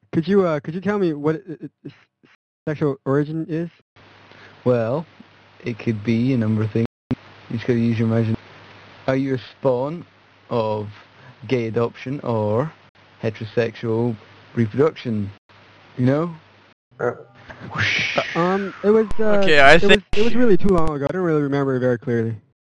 could you tell me what sexual origin is? Well, it could be a number of things. You just gotta use your imagination. Are you a spawn of gay adoption or heterosexual reproduction? You know? It was. Okay, I think it was really too long ago. I don't really remember it very clearly.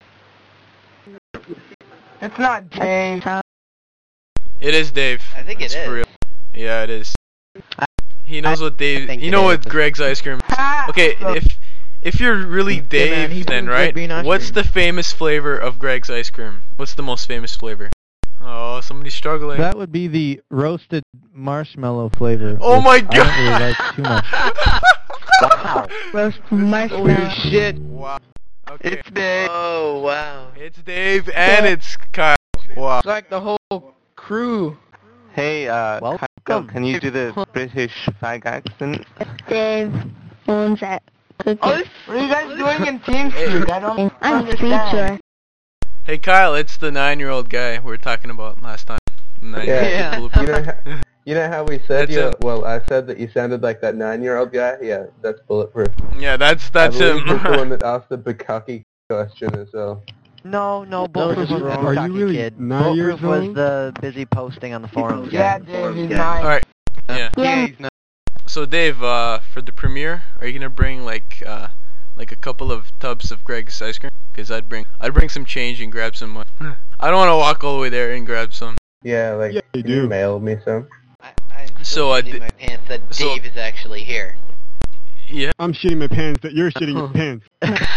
It's not Dave. it is Dave. I think it It's is. for real. Yeah, it is. He knows what Dave. think You it know is. what Greg's ice cream is. Ha! Okay, if you're really Yeah, man, he's Dave, then doing right? green ice What's cream. the famous flavor of Greg's ice cream? What's the most famous flavor? Oh, somebody's struggling. That would be the roasted marshmallow flavor. Oh which my I don't really god! like too much. Wow. Roast marshmallow. Holy shit! Wow. Okay. It's Dave. Oh, wow. It's Dave and it's Kyle. Wow. It's like the whole crew. Hey, Welcome. Kyle, can you do the British fag accent? Dave owns that cookie. What are you guys doing in TeamSpeak? I don't I'm understand. feature. Hey Kyle, it's the 9-year-old guy we were talking about last time. Yeah. You know how we said That's you? it. Well, I said that you sounded like that 9-year-old guy. Yeah, that's bulletproof. Yeah, that's I him. believe he's the one that asked the Bukaki question as well. No, No, Bulletproof just was the wrong. Are you Bukaki really kid. 9 years Bulletproof was old? the busy posting on the forums. Yeah, guy. Dave, he's Yeah. nine. Alright. Yeah. Yeah. he's not. So Dave, for the premiere, are you gonna bring like a couple of tubs of Greg's ice cream? Cause I'd bring some change and grab some. I don't want to walk all the way there and grab some. Yeah, like Yeah, you can you do. mail me some? I So, still see my pants that so- Dave is actually here. Yeah. I'm shitting my pants that you're shitting your pants.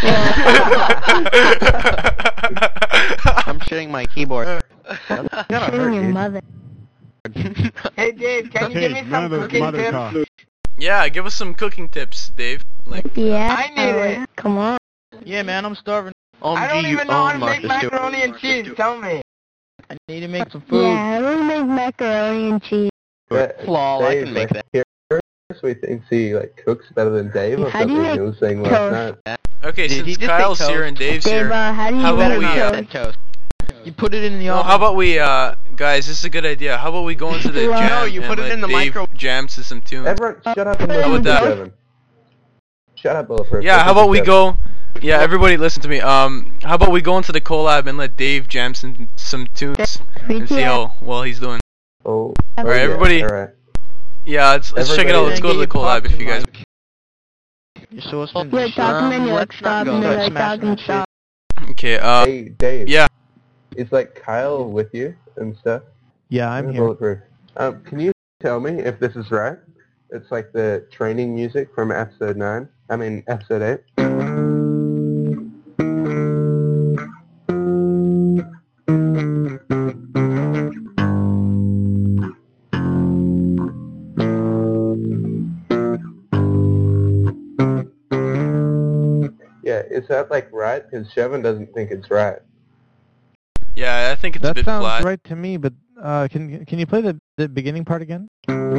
I'm shitting my keyboard. Shitting your mother. Hey, Dave, can you give me some cooking mother tips? cough. Yeah, give us some cooking tips, Dave. Like, Yeah. I need it. Come on. Yeah, man, I'm starving. I don't even know how to make macaroni and cheese. Tell me. I need to make some food. Yeah, I don't make macaroni and cheese. But Flaw, I Dave, can make like, here we think he like cooks better than Dave or How do something. you He was saying last toast? night. okay, Did he since just say Kyle's here toast? and Dave's Dave, here, how do you how about better we, toast? toast. You put it in the no, oven. how about we, guys? This is a good idea. How about we go into the No, jam you and put it let in the Dave micro- jam to some tunes? Everyone, shut up and How listen about to that? Kevin. Shut up, bulletproof. Yeah, how Listen to about we Kevin. go? Yeah, everybody, listen to me. How about we go into the collab and let Dave jam some tunes and see how well he's doing. Oh, Alright, yeah, everybody. Alright. Yeah, let's check it out. Let's go to the collab if you guys. You're supposed to You're talking and you're like let's not stop go and there. you're like Smash talking that stop. Okay. Hey, Dave. Yeah. Is like Kyle with you and stuff? Yeah, I'm here. Bulletproof. Can you tell me if this is right? It's like the training music from episode 9. I mean, episode 8. Yeah, is that like right? Because Chevin doesn't think it's right. Yeah, I think it's a That bit sounds flat. right to me, but can you play the beginning part again?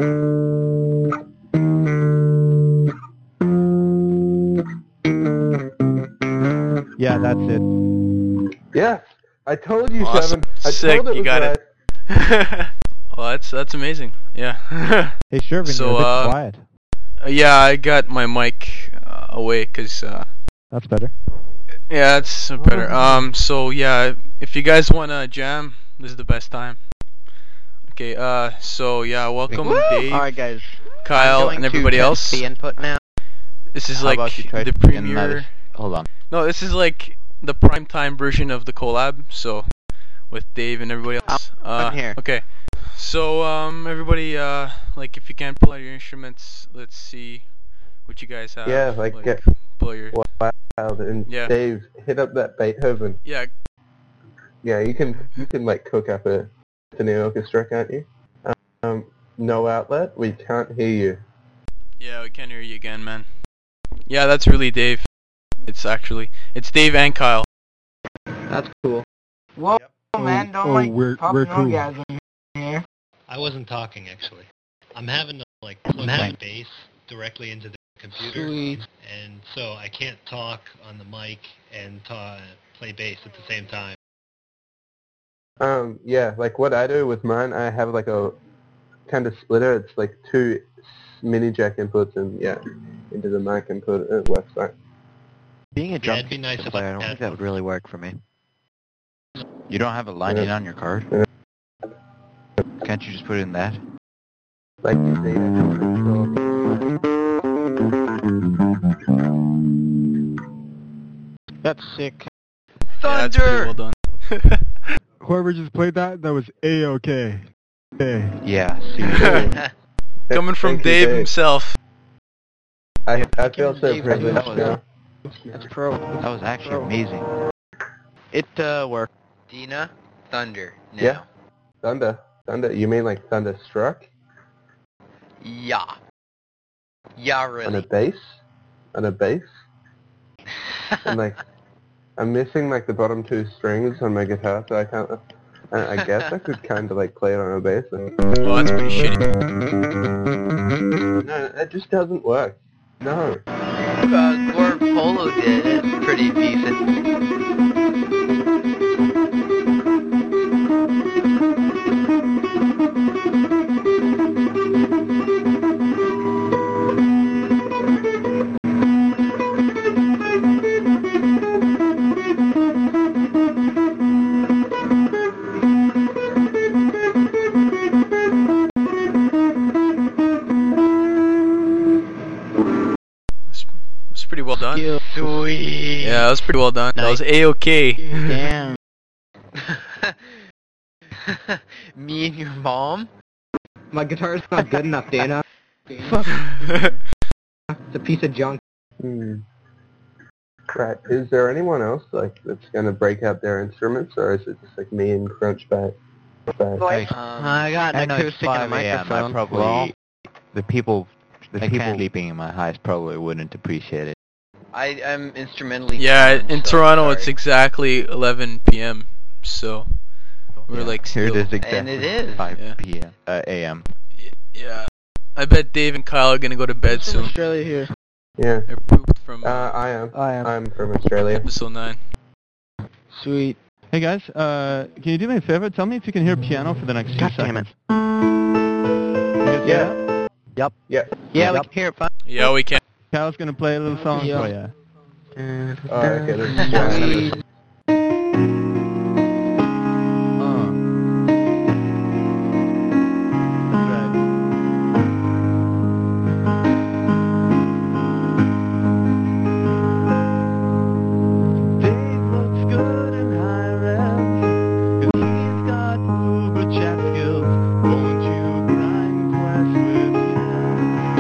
Yeah, that's it. Yes, I told you, Awesome. Chevin. I Sick, told it you was got right. it. Well, that's amazing. Yeah. Hey, Shervin, So, you're a bit quiet. Yeah, I got my mic away because That's better. yeah, that's better. So yeah, if you guys wanna jam, this is the best time. Okay. So yeah, welcome Dave, Alright, guys. Kyle, I'm going and to everybody test else. the input now. This is How like about you try the to get another- premiere. Hold on. No, this is like the prime time version of the collab. So with Dave and everybody else. I'm here. Okay. So everybody, like if you can't pull out your instruments, let's see what you guys have. Yeah, like get pull your. wild and Yeah. Dave, hit up that Beethoven. Yeah. Yeah, you can like cook up a symphony orchestra, can't you? No outlet, we can't hear you. Yeah, we can't hear you again, man. Yeah, that's really Dave. It's Dave and Kyle. That's cool. Whoa, man, don't we're popping cool. orgasm here. I wasn't talking actually. I'm having to like plug my bass directly into the computer, Sweet. and so I can't talk on the mic and play bass at the same time. Yeah, like what I do with mine, I have like a kind of splitter. It's like 2 mini jack inputs and into the mic input at left side. Being a Yeah, drum it'd be nice if player, I don't think that would really work for me. You don't have a line in on your card? Can't you just put it in that? Like data control. That's sick. Yeah, that's pretty well done. Whoever just played that was A-OK. Okay. Yeah, seriously. Coming from Thank you, Dave himself. I feel so Dave, privileged that was- now. That's pro. That was actually amazing. It worked. Dina, Thunder. Now. Yeah. Thunder. You mean like Thunderstruck? Yeah. Yeah, On a really. bass? On a bass? And like, I'm missing like the bottom 2 strings on my guitar, so I can't. I guess I could kind of like play it on a bass. Well, that's pretty shitty. No, it just doesn't work. No. Gord Polo did. It's pretty decent. It's pretty well done. Sweet. Yeah, that was pretty well done. That was A-OK. Damn. Me and your mom? My guitar's not good enough, Dana. It's a piece of junk. Right. Is there anyone else like that's gonna break out their instruments, or is it just like me and Crunchback? I got an I know it's acoustic and a 5 a.m. I microphone. probably the people sleeping in my house probably wouldn't appreciate it. I am instrumentally. Yeah, tuned, in so Toronto I'm it's sorry. exactly 11 p.m. So we're like Here still. it is exactly And it is. 5 Yeah. p.m. A.m. Yeah. I bet Dave and Kyle are gonna go to bed soon. Australia here. Yeah. They're pooped from I am. I am. I'm from Australia. episode 9. Sweet. Hey guys, can you do me a favor? Tell me if you can hear piano for the next few God damn seconds. it. You guys hear Yeah. that? Yeah. Yeah, we can hear it fine. Yeah, we can. Kyle's gonna play a little song Yeah. for you. Oh, okay. There's That's right. Dave looks good in high revs, 'cause he's got uber chat skills. Won't you grind quest with me now?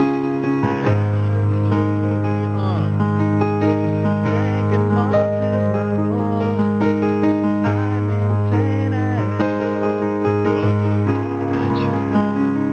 Thinking Mars is my goal. I'm insane as hell. But you know,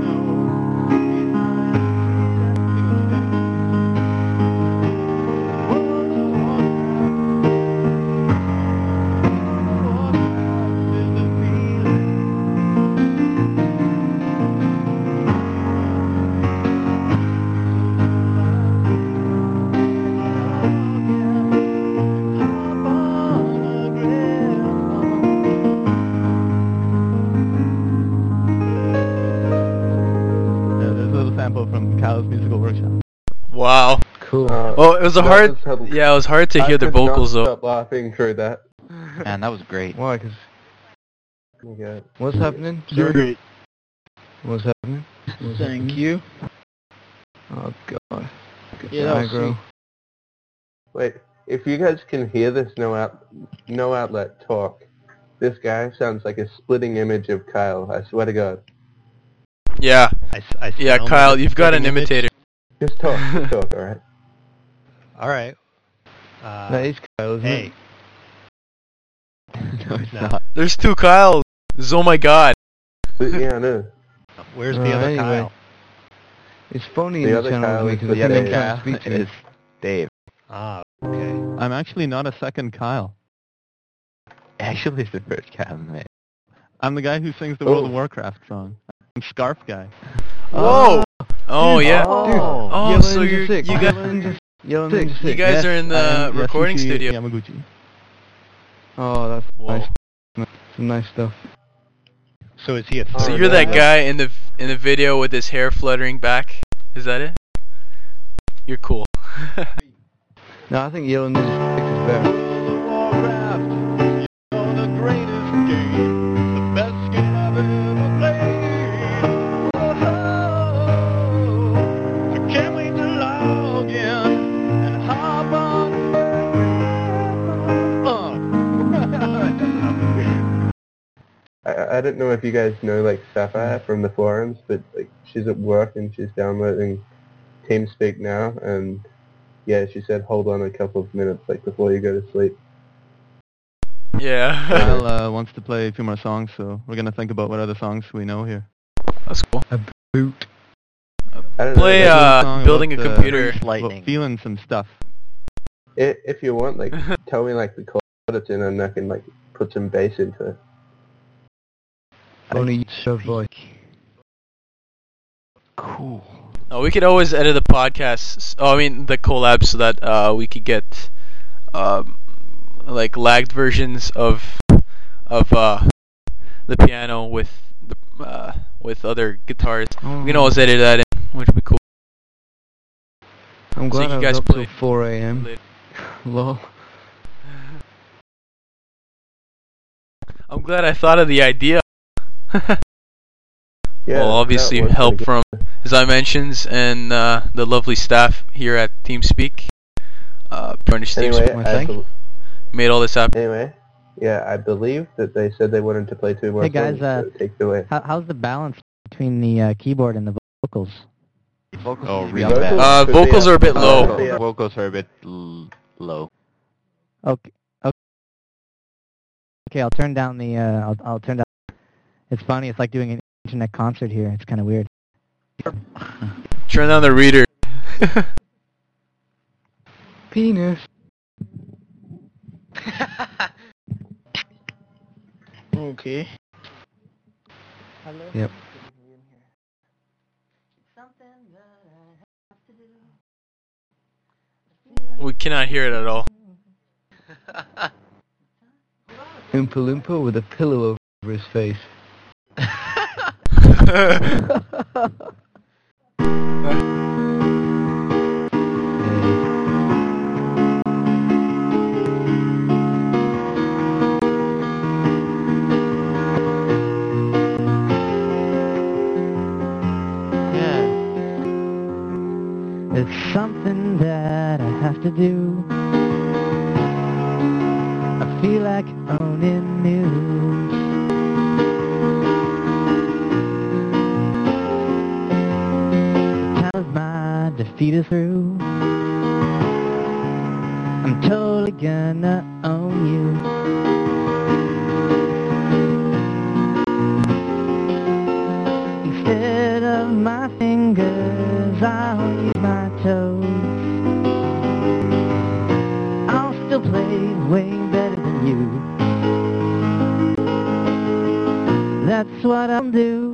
there's a little sample from Kyle's musical workshop. Wow. Cool. Well, it was a that hard. was Yeah, it was hard to hear their could not vocals though. Stop laughing through that. Man, that was great. Why? 'Cause Okay. what's happening? You're great. What's happening? Thank you. Oh god. Yeah, that was Aggro. Wait, if you guys can hear this no outlet talk, this guy sounds like a splitting image of Kyle. I swear to God. Yeah. I Yeah, sound Kyle, like a you've got an spitting image. imitator. Just talk, just talk, all right? All right. That is Kyle, isn't Hey. it? No, it's No. not. There's 2 Kyles. Oh my god. But, yeah, I know. Where's the other Anyway. Kyle? It's funny The in other the channel Kyle is because the the other other Kyle. Kyle Is Dave. Ah, okay. I'm actually not a second Kyle. Actually, it's the first Kyle, man. I'm the guy who sings the Oh. World of Warcraft song. I'm Scarf Guy. Whoa. Oh yeah. Dude. Oh, Yellow so Ninja you're 6. you Yellow got Ninja- Yellow Six. Ninja you 6. guys Yes, are in I am the recording Yasushi studio. Yamaguchi. Oh, that's Whoa. nice. Some nice stuff. So is he a So Oh, you're that yeah. guy in the in the video with his hair fluttering back? Is that it? You're cool. No, I think Yellow News is better. Warcraft, you're the greatest game, the best game I've ever played. Oh, I can't wait to log in and hop on. I don't know if you guys know like Sapphire from the forums, but like she's at work and she's downloading TeamSpeak now, and yeah, she said hold on a couple of minutes like before you go to sleep. Yeah. Kyle wants to play a few more songs, so we're gonna think about what other songs we know here. That's cool. A boot. I don't Play know, like, song building a about, computer. about feeling some stuff. if you want, like tell me like the chord it's in, and I can like put some bass into it. Only your voice. Cool. Oh, we could always edit the podcasts. Oh, I mean the collabs, so that we could get like lagged versions of the piano with the with other guitars. We can always edit that in, which would be cool. I'm So glad you I guys was up play- till 4 a.m. Lol. I'm glad I thought of the idea. Yeah, well, obviously that was help pretty from Zymentions and the lovely staff here at TeamSpeak. Furnished good. TeamSpeak Anyway, made all this happen. anyway, yeah, I believe that they said they wanted to play 2 more Hey, guys, songs, so take it away. How's the balance between the keyboard and the vocals? Vocals Oh, seem to be vocals? bad. Vocals are a bit low. Vocals are a bit low. Okay. Okay, I'll turn down the. I'll turn down. It's funny. It's like doing an internet concert here. It's kind of weird. Turn on the reader. Penis. Okay. Yep. We cannot hear it at all. Oompa Loompa with a pillow over his face. It's something that I have to do. I feel like owning news. Time of my defeat is through. I'm totally gonna own you. Instead of my fingers, I'll use my toes. I'll still play way better than you. That's what I'll do.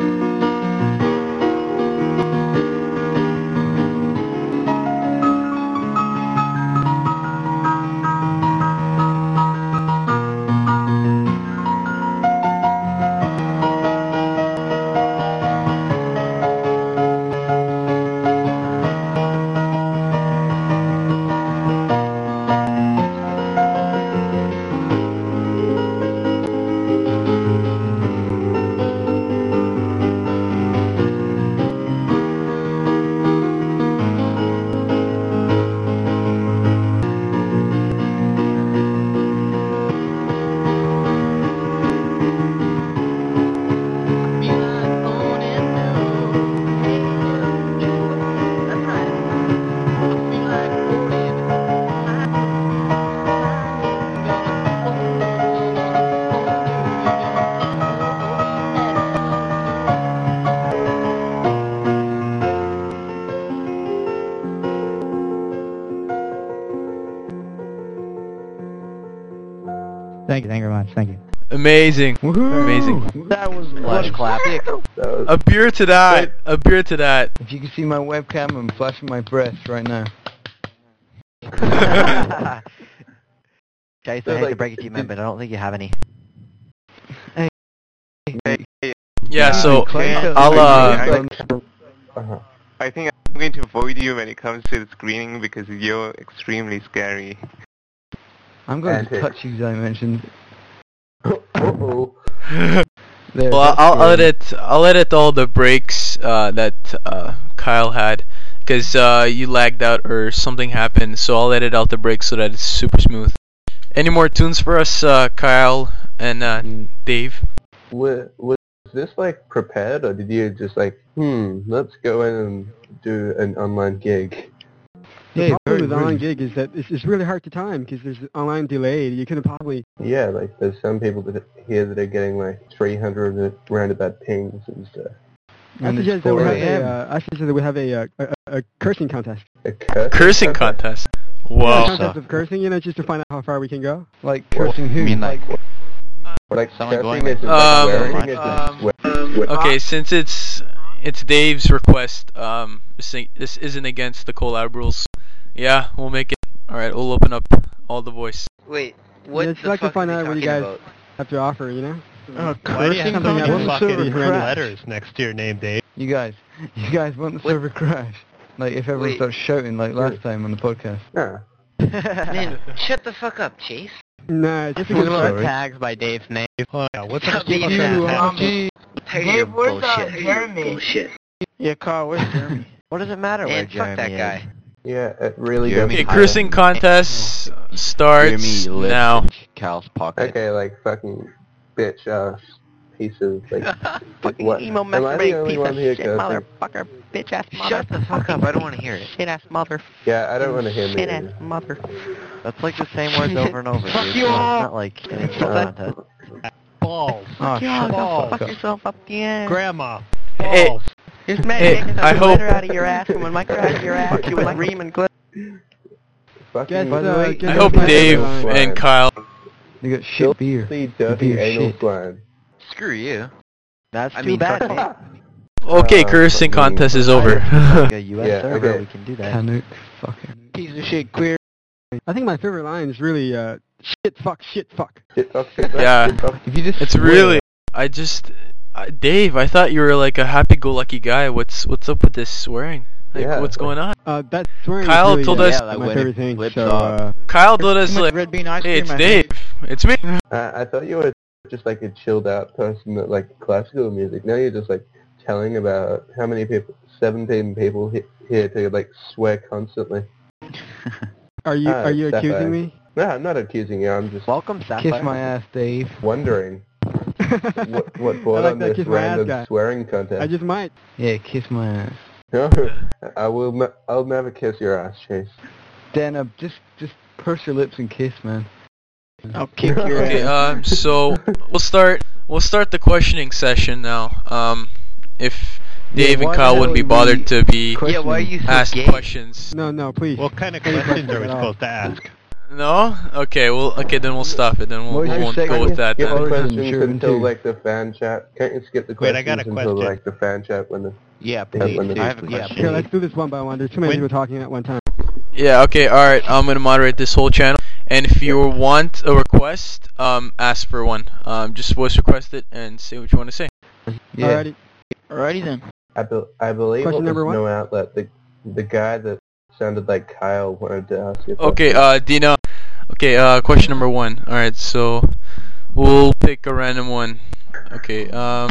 Thank you very much. Thank you. Amazing. Amazing. That was Flash clap. A beer to that. A beer to that. If you can see my webcam, I'm flashing my breast right now. Chase, I hate to break it to you, man, but I don't think you have any. Yeah, so I'll I think I'm going to avoid you when it comes to the screening because you're extremely scary. I'm going to touch you, as I mentioned. Uh-oh. Well, I'll edit all the breaks that Kyle had, because you lagged out or something happened. So I'll edit out the breaks so that it's super smooth. Any more tunes for us, Kyle and Dave? Was this like prepared, or did you just like, let's go in and do an online gig? The problem with online gig is that it's really hard to time because there's online delay. You couldn't probably... Yeah, like there's some people here that are getting like 300 roundabout pings and stuff. I suggest that we have a cursing contest. A cursing contest? Whoa. A contest of cursing, you know, just to find out how far we can go. Like cursing who? You mean like someone going is okay, since it's Dave's request, this isn't against the collab rules. Yeah, we'll make it. Alright, we'll open up all the voice. Wait, what I'd like to find out what you guys have to offer, you know? Why do you have Something so many else. fucking letters next to your name, Dave? You guys want the server crash? Like if everyone starts shouting like last time on the podcast. Yeah. Man, shut the fuck up, Chase. Nah, just We're gonna put tags by Dave's name. Oh, yeah, what's up? Dave, where's Jeremy? Bullshit. Yeah, Carl, where's Jeremy? What does it matter where Man, Jeremy fuck that guy. Yeah, it really Jeremy does. Okay, cursing contest starts Jeremy lives now. in Cal's pocket. Okay, like fucking bitch ass pieces. Like, Fucking what? emo Am I the masturbate only piece one of here shit, cursing? motherfucker, bitch ass mother. Shut the fuck up, I don't want to hear it. Shit ass mother. Yeah, I don't want to hear me. Shit ass mother. That's like the same words over and over. Fuck dude. you It's all. not like an insult contest. Balls. Fuck y'all, go balls. fuck yourself up the ass. Grandma. Hey, Balls. Here's Matt Hey, taking I the hope- glitter out of your ass, and when Mike out of your ass, you with ream and glitter. Fucking By the way, I hope Dave and Kyle... They got shit beer. dirty Beer anal shit. slime. Screw you. That's I too mean, bad. fuck Dave. Okay, cursing contest is over. Like a US Yeah, server, okay. we can do that. Canuck, fucking. Piece of shit, queer. I think my favorite line is really, shit, fuck, shit, fuck. Shit fuck, shit fuck, Yeah. shit fuck. If you just It's swear- really... Dave, I thought you were like a happy-go-lucky guy. What's up with this swearing? Like, Yeah. what's going on? That swearing Kyle is really, told us- my favorite thing, flips so, off. Kyle told us, Too much like, red bean ice hey, cream, it's I Dave. It's me. I thought you were just like a chilled out person that liked classical music. Now you're just like telling about how many people, 17 people here to like swear constantly. Are you Sapphire. accusing me? No, I'm not accusing you. I'm just Welcome, Sapphire. Kiss my ass, Dave. wondering what brought I like on that this kiss my ass random guy. swearing contest. I just might. Yeah, kiss my ass. No, I'll never kiss your ass, Chase. Dan, just purse your lips and kiss, man. I'll kick your Okay, ass. so we'll start the questioning session now. If Dave Yeah, and why Kyle the wouldn't be hell bothered we to be Yeah, why are you so asked gay? questions. No, please. What kind of Any questions are we questions at all? supposed to ask? No? Okay, then we'll stop it. Then What we was your won't second- go with that Skip the then. questions Sure, until too. like the fan chat. Can't you skip the Wait, questions I got a until question. like the fan chat when the Yeah, when please. the I have a Yeah, question. Here, please. let's do this one by one. There's too many When- people talking at one time. Yeah, okay, alright. I'm gonna moderate this whole channel. And if you want a request, ask for one. Just voice request it and say what you want to say. Yeah. Alrighty. Alrighty then. I believe Question it number was one? No Outlet. The guy that sounded like Kyle wanted to ask you. Okay, Dina. Okay, question number 1. Alright, so we'll pick a random one. Okay,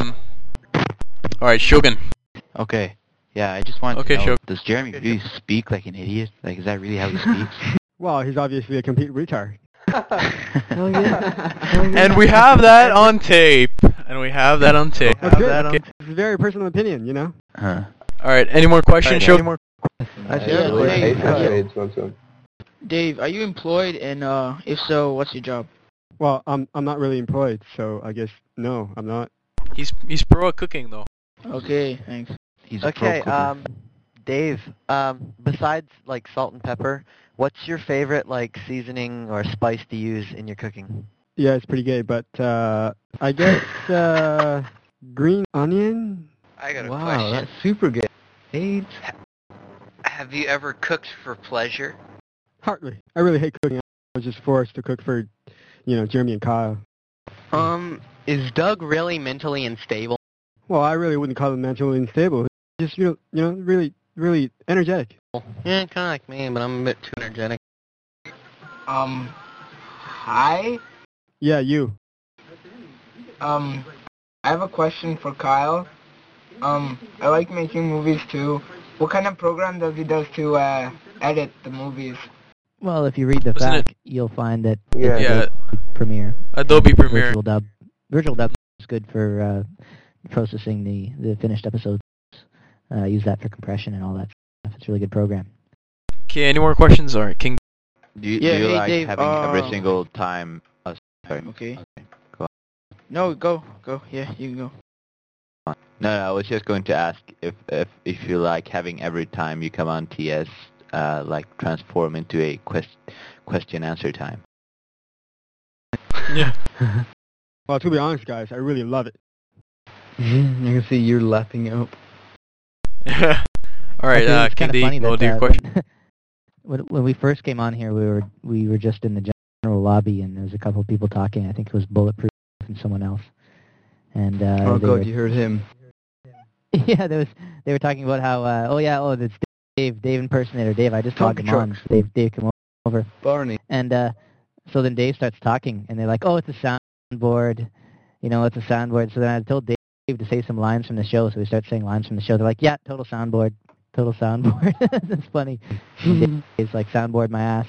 alright, Shogun. Okay. Yeah, I just wanted Okay, to know, sure. does Jeremy really speak like an idiot? Like, is that really how he speaks? Well, he's obviously a complete retard. Hell yeah. And we have that on tape. That's good. Okay. It's a very personal opinion, you know? Huh. Alright, any more questions, Shogun? I I see. believe Dave, Ace of Spades wants one. Dave, are you employed? And if so, what's your job? Well, I'm not really employed, so I guess no, I'm not. He's pro at cooking though. Okay, thanks. He's a Okay, pro cooker. Dave, besides like salt and pepper, what's your favorite like seasoning or spice to use in your cooking? Yeah, it's pretty gay, but I guess green onion. I got a Wow, question. that's super gay. AIDS. Have you ever cooked for pleasure? Hardly. I really hate cooking. I was just forced to cook for, Jeremy and Kyle. Is Doug really mentally unstable? Well, I really wouldn't call him mentally unstable. Just really, really energetic. Yeah, kind of like me, but I'm a bit too energetic. Hi. Yeah, you. I have a question for Kyle. I like making movies too. What kind of program does he do to edit the movies? Well, if you read the Wasn't fact, you'll find that Yeah. it's Adobe Premiere. Adobe Premiere. Virtual Dub is good for processing the finished episodes. Use that for compression and all that stuff. It's a really good program. Okay, any more questions? All right, King. Do you Yeah, hey, like Dave, having every single time? Sorry. Okay. Go on. No, go. Yeah, you can go. No, I was just going to ask if you like having every time you come on TS, like transform into a question answer time. Yeah. Well, to be honest, guys, I really love it. You can see you're lapping it up. All right, Actually, it's King kinda D, funny go that, do your question. when we first came on here, we were just in the general lobby, and there was a couple of people talking. I think it was Bulletproof and someone else. And Oh they god, were- you heard him. Yeah, they were talking about how that's Dave impersonator Dave. I just Tommy logged him on. Trucks. Dave come over. Barney. And so then Dave starts talking, and they're like, "Oh, it's a soundboard, it's a soundboard." So then I told Dave to say some lines from the show, so we start saying lines from the show. They're like, "Yeah, total soundboard." That's funny. And Dave's like, "Soundboard my ass."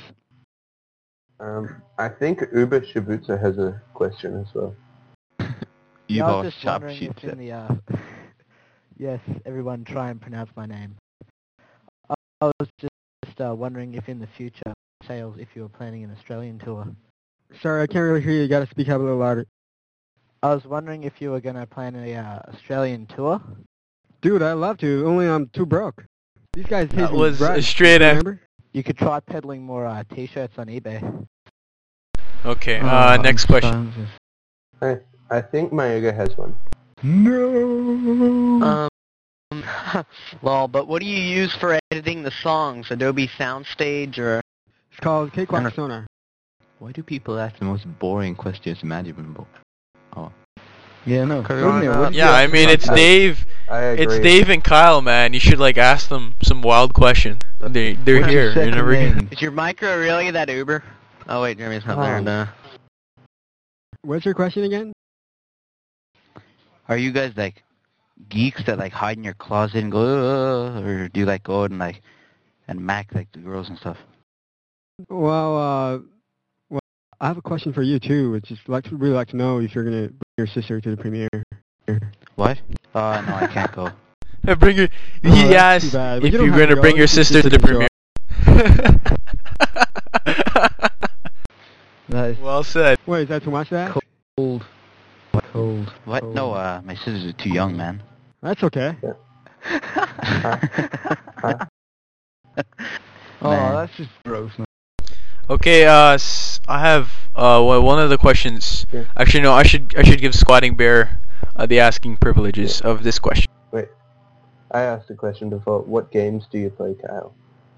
I think Uber Shibuya has a question as well. Yeah, I was just wondering if in the, yes, everyone try and pronounce my name. I was just wondering if in the future, sales, if you were planning an Australian tour. Sorry, I can't really hear you. You gotta speak up a little louder. I was wondering if you were going to plan a Australian tour. Dude, I'd love to, only I'm too broke. These guys hate That me was right, a straight remember? You could try peddling more t-shirts on eBay. Okay, next question. I think Mayuga has one. No. Well, but what do you use for editing the songs? Adobe Soundstage or? It's called Cakewalk Sonar. Why do people ask the most boring questions imaginable? Oh. Yeah, no. Yeah, I mean it's Dave. It's Dave and Kyle, man. You should like ask them some wild questions. They're here. You're never gonna... Is your micro really that Uber? Oh wait, Jeremy's not there. No. What's your question again? Are you guys like geeks that like hide in your closet and go, or do you like go out and like and mac like the girls and stuff? Well, I have a question for you too. It's just really like to know if you're gonna bring your sister to the premiere. What? No, I can't go. Bring your. He asked if you're gonna bring your sister to the premiere. Nice. Well said. Wait, is that too much? That? Cold. Cold. What? Cold. No, my sister's too young, man. That's okay. Oh, that's just gross, man. Okay, I have one of the questions. Yeah. Actually, no, I should give Squatting Bear the asking privileges of this question. Wait, I asked a question before. What games do you play, Kyle?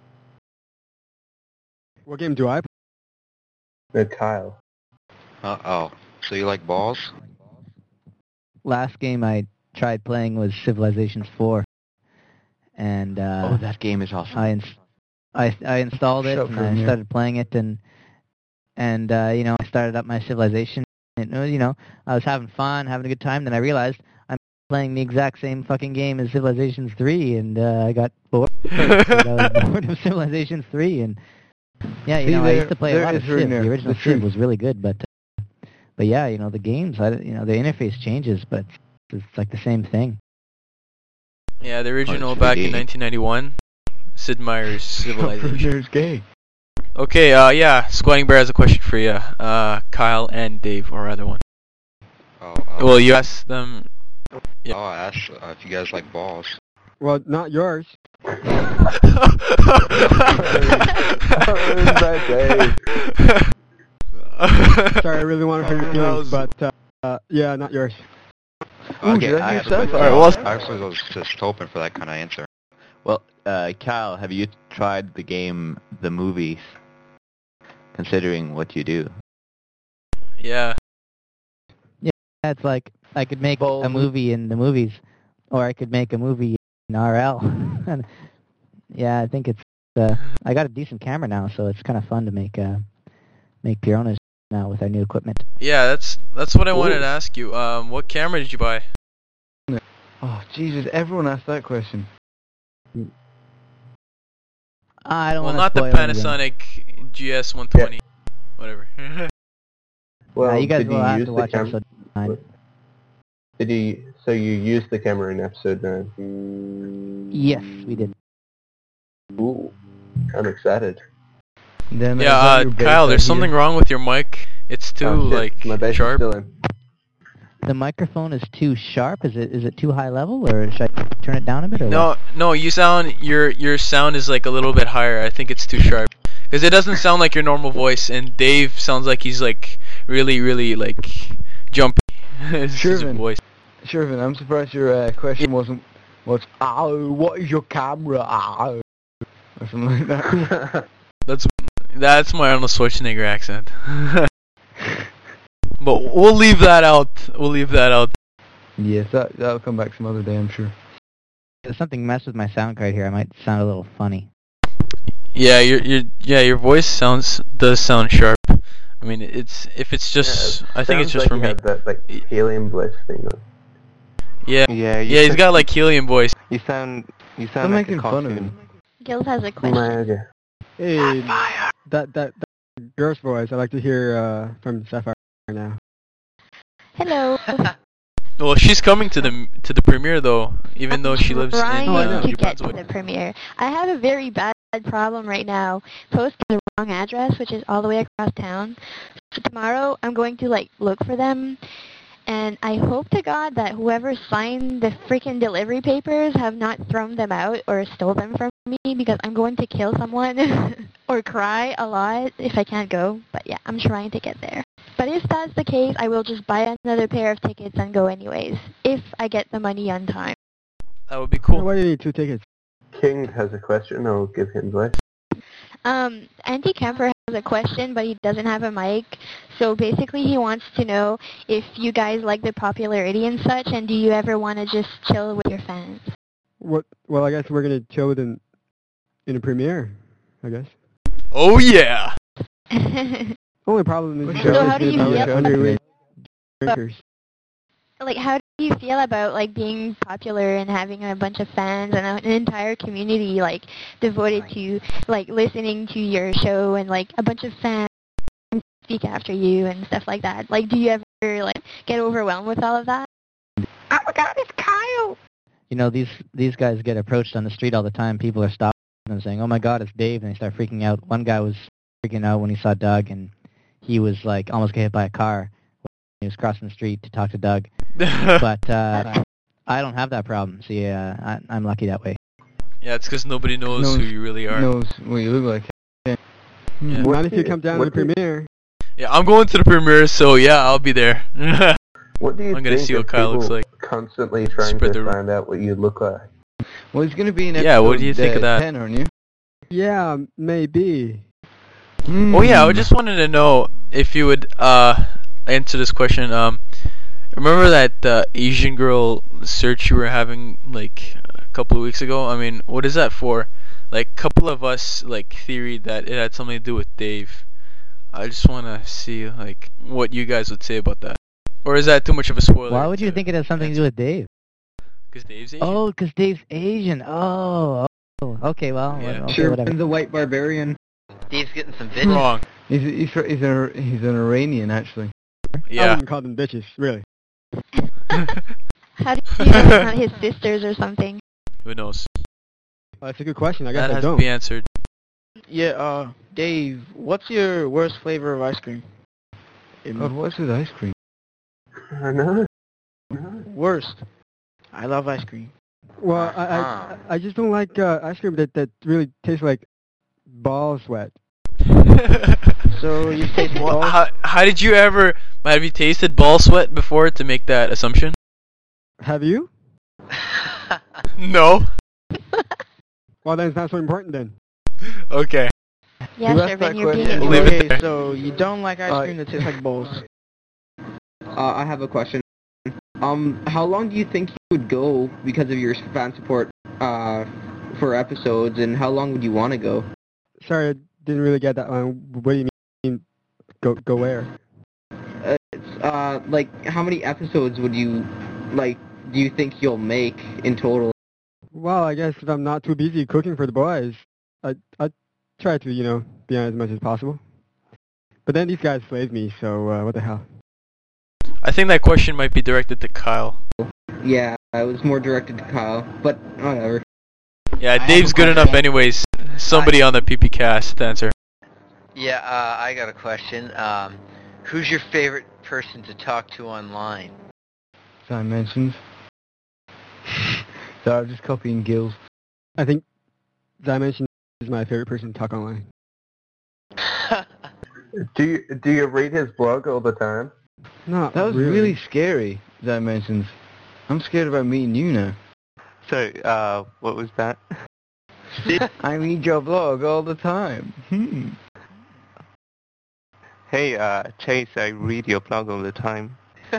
What game do I play? Kyle. Uh-oh. So you like balls? Last game I tried playing was Civilizations 4, and Oh, that game is awesome. I installed it Shut and for a I minute. started playing it and I started up my Civilization. And, I was having fun, having a good time. Then I realized I'm playing the exact same fucking game as Civilizations 3, and I got bored. I was bored of Civilizations 3, and yeah, See, I used to play a there lot of is Civ. room there. The original The Civ truth. was really good, but yeah, the games, the interface changes, but it's like the same thing. Yeah, the original it's back in gay. 1991. Sid Meier's Civilization. There's gay. Okay, yeah, Squatting Bear has a question for you. Kyle and Dave, or either one. Well, you asked them. Yeah. I'll ask if you guys like balls. Well, not yours. Sorry, I really want to hurt your feelings, but yeah, not yours. Okay, I actually was just hoping for that kind of answer. Well, Kyle, have you tried the game The Movies? Considering what you do. Yeah. Yeah, it's like I could make a movie in the movies, or I could make a movie in RL. And yeah, I think it's. I got a decent camera now, so it's kind of fun to make Pironas now with our new equipment. Yeah, that's what I wanted to ask you. What camera did you buy? Oh, Jesus, everyone asked that question. I don't Well, want not to the Panasonic GS120. Whatever. Well, you guys did will you have use to the watch camera? episode 9. So you used the camera in episode 9? Yes, we did. Ooh, I'm excited. Then Kyle, there's something wrong with your mic. It's too My bass sharp. is still in. The microphone is too sharp. Is it too high level, or should I turn it down a bit? Or what? No, you sound your sound is like a little bit higher. I think it's too sharp because it doesn't sound like your normal voice, and Dave sounds like he's like really like jumpy. His voice. Shervin, I'm surprised your question wasn't what is your camera? Or something like that. That's my Arnold Schwarzenegger accent. But we'll leave that out. Yes, that'll come back some other day, I'm sure. There's something messed with my sound card here. I might sound a little funny. Yeah, your voice does sound sharp. I mean, it's just I think it's just for me. You have that helium voice thing. Yeah, he's got like helium voice. You sound I'm like making a fun of cartoon. him. Gil has a question. Hey, that girl's voice. I'd like to hear from Sapphire now. Hello. Well, she's coming to the premiere though, even though she lives in to New get to Brunswick. the premiere. I have a very bad problem right now. Posting the wrong address, which is all the way across town. So tomorrow I'm going to look for them, and I hope to God that whoever signed the freaking delivery papers have not thrown them out or stole them from me, because I'm going to kill someone or cry a lot if I can't go. But yeah, I'm trying to get there. But if that's the case, I will just buy another pair of tickets and go anyways, if I get the money on time. That would be cool. Why do you need 2 tickets? King has a question. I'll give him voice. Anti-Camper has a question, but he doesn't have a mic. So basically he wants to know if you guys like the popularity and such, and do you ever want to just chill with your fans? What? Well, I guess we're gonna chill with him in a premiere, I guess. Oh yeah! Only problem is So how do you feel underweight drinkers. how do you feel about being popular and having a bunch of fans and an entire community devoted to listening to your show, and a bunch of fans speak after you and stuff like that? Do you ever get overwhelmed with all of that? Oh my God, it's Kyle! You know, these guys get approached on the street all the time. People are stopping them saying, "Oh my God, it's Dave," and they start freaking out. One guy was freaking out when he saw Doug, and he was almost get hit by a car when he was crossing the street to talk to Doug. But I don't have that problem. See, I'm lucky that way. Yeah, it's because nobody knows who you really are. Knows what you look like. Yeah. Not if you come down to the premiere. Yeah, I'm going to the premiere, so yeah, I'll be there. What do you I'm gonna think see what Kyle looks like. Constantly trying to find out what you look like. Well, he's going to be in episode what do you think of that? 10, aren't you? Yeah, maybe. Oh yeah, I just wanted to know if you would answer this question. Remember that Asian girl search you were having a couple of weeks ago? I mean, what is that for? A couple of us theoried that it had something to do with Dave. I just want to see what you guys would say about that. Or is that too much of a spoiler? Why would you think it has something to do with Dave? Because Dave's Asian. Oh, because Dave's Asian. Oh, okay, well, okay, whatever. The white barbarian. Dave's getting some bitches. Wrong. He's an Iranian, actually. I Yeah. wouldn't call them bitches, really. How do you know it's not his sisters or something? Who knows? Well, that's a good question. I guess That I has don't. to be answered. Yeah, Dave, what's your worst flavor of ice cream? God, what's with ice cream? I know. Worst. I love ice cream. Well, I just don't like ice cream that really tastes like ball sweat. So you taste Well, balls? how did you ever... Have you tasted ball sweat before to make that assumption? Have you? No. Well, then it's not so important then. Okay. Yeah, Who asked sure, that Ben, you're being question? an Leave it Okay, there. so you don't like ice cream that tastes like balls. I have a question. How long do you think you would go because of your fan support for episodes, and how long would you want to go? Sorry, I didn't really get that one. What do you mean, go where? Like, how many episodes would you, like, do you think you'll make in total? Well, I guess if I'm not too busy cooking for the boys, I try to, be on as much as possible. But then these guys slave me, so what the hell? I think that question might be directed to Kyle. Yeah, it was more directed to Kyle, but whatever. Yeah, Dave's good enough anyways. Somebody on the PP cast to answer. Yeah, I got a question. Who's your favorite person to talk to online? Dimensions. So I'm just copying Gil's. I think Dimensions is my favorite person to talk online. Do you read his blog all the time? No, that was really scary, Dimensions. I'm scared about meeting you now. Sorry, what was that? I read your blog all the time. Hey, Chase, I read your blog all the time.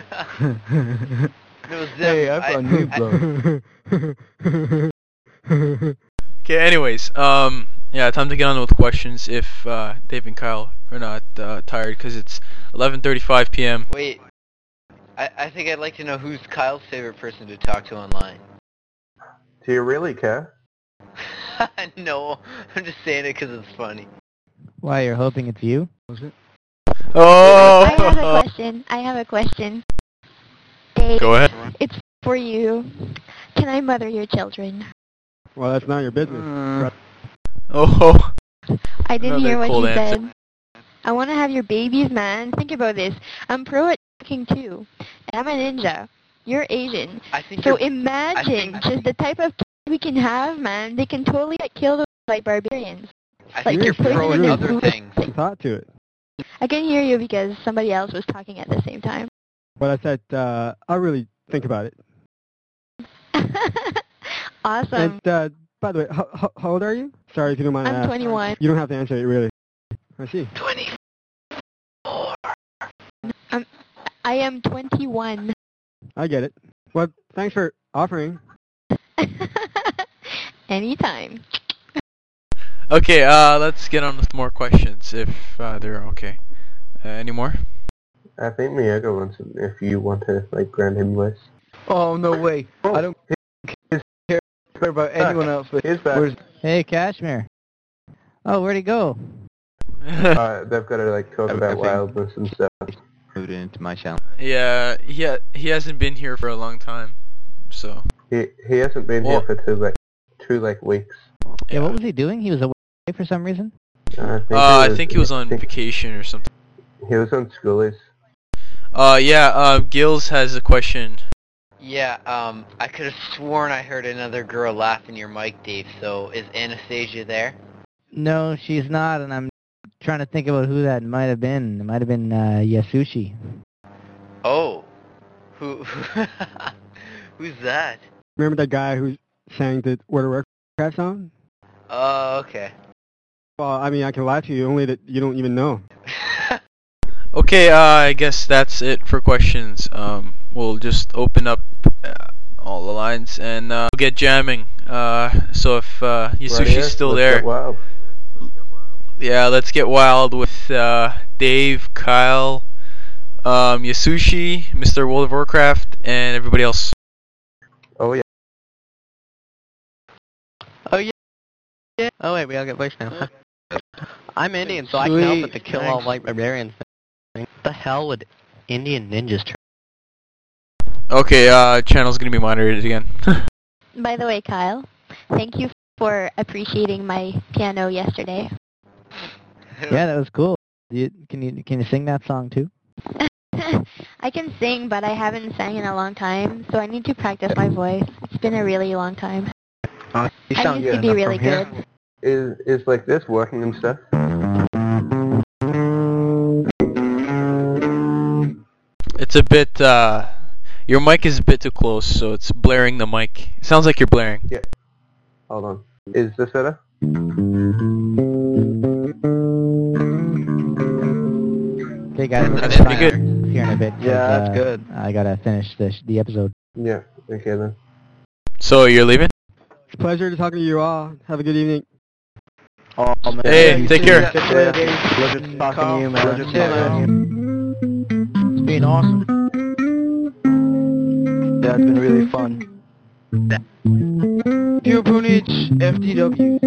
Hey, I've got a new blog. Okay, anyways, yeah, time to get on with questions if Dave and Kyle are not tired, because it's 11:35 p.m. Wait, I think I'd like to know who's Kyle's favorite person to talk to online. Do you really care? No, I'm just saying it because it's funny. Why, you're hoping it's you? Was it? Oh! I have a question. Dave, go ahead. It's for you. Can I mother your children? Well, that's not your business. Oh. I didn't hear what cold you answer. said. I want to have your babies, man. Think about this. I'm pro at cooking too. I'm a ninja. You're Asian. So imagine just the type of kids we can have, man. They can totally get killed like barbarians. I think you're pro at other things. Thought to it. I can hear you because somebody else was talking at the same time. But I said, I'll really think about it. Awesome. And, by the way, how old are you? Sorry if you don't mind. I'm 21. You don't have to answer it, really. I see. 24. I am 21. I get it. Well, thanks for offering. Anytime. Okay, let's get on with more questions if they're okay. Any more? I think Miyago wants it if you want to, like, grant him lists. Oh, no way. I don't care about anyone else. But Hey, Kashmir. Oh, where'd he go? They've got to, like, talk about wildness and stuff. Moved into my channel. Yeah, he hasn't been here for a long time, so. He hasn't been here for two weeks. Yeah, what was he doing? He was away for some reason? I think he was on vacation or something. He was on schoolies. Gills has a question. Yeah, I could have sworn I heard another girl laugh in your mic, Dave, so is Anastasia there? No, she's not, and I'm trying to think about who that might have been. It might have been Yasushi. Oh. Who's that? Remember that guy who sang the World of Warcraft song? Oh, okay. Well, I mean, I can lie to you, only that you don't even know. Okay, I guess that's it for questions. We'll just open up all the lines and we'll get jamming. So if Yasushi still there, yeah, let's get wild with Dave, Kyle, Yasushi, Mr. World of Warcraft, and everybody else. Oh yeah. Oh yeah. Oh wait, we all get voice now. I'm Indian, so I can help with the kill all white barbarians thing. What the hell would Indian ninjas turn? Okay, channel's gonna be moderated again. By the way, Kyle, thank you for appreciating my piano yesterday. Yeah, that was cool. Can you sing that song too? I can sing, but I haven't sang in a long time, so I need to practice my voice. It's been a really long time. I used to be really good. Is like this working and stuff? It's a bit, your mic is a bit too close, so it's blaring the mic. It sounds like you're blaring. Yeah. Hold on. Is this better? Okay, guys, That's pretty good. here in a bit. Yeah, that's good. I gotta finish the episode. Yeah, okay then. So you're leaving? It's a pleasure to talking to you all. Have a good evening. Oh, man. Hey, take care. Pleasure talking to you, man. Pleasure talking to you. It's been awesome. Yeah, it's been really fun. Pure Punich, FTW.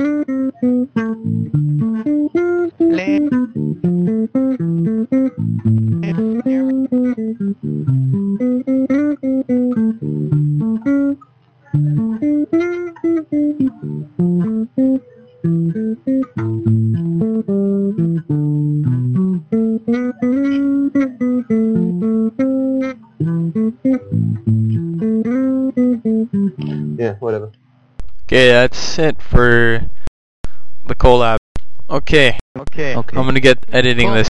Yeah, whatever. Okay, that's it for the collab. Okay. Okay. I'm gonna get editing this.